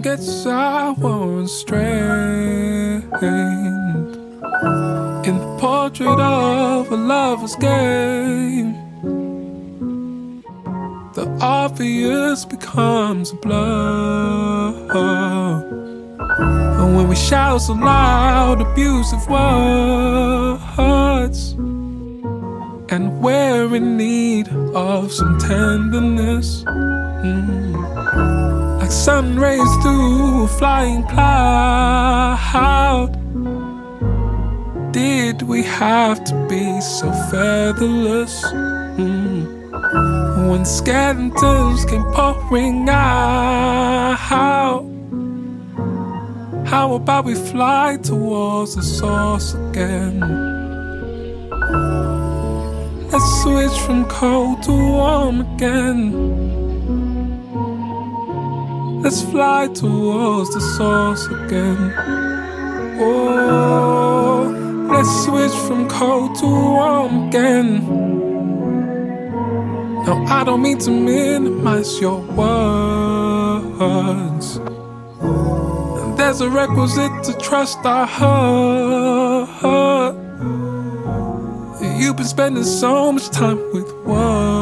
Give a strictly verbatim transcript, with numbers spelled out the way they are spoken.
get sour and strained in the portrait of a lover's game. The obvious becomes a blur, and when we shout so loud abusive words, and we're in need of some tenderness, mm. like sun rays through a flying cloud. Did we have to be so featherless? Mm. When skeletons came pouring out, how about we fly towards the source again? Let's switch from cold to warm again. Let's fly towards the source again. Oh, let's switch from cold to warm again. Now I don't mean to minimize your words. There's a requisite to trust our heart. You've been spending so much time with words.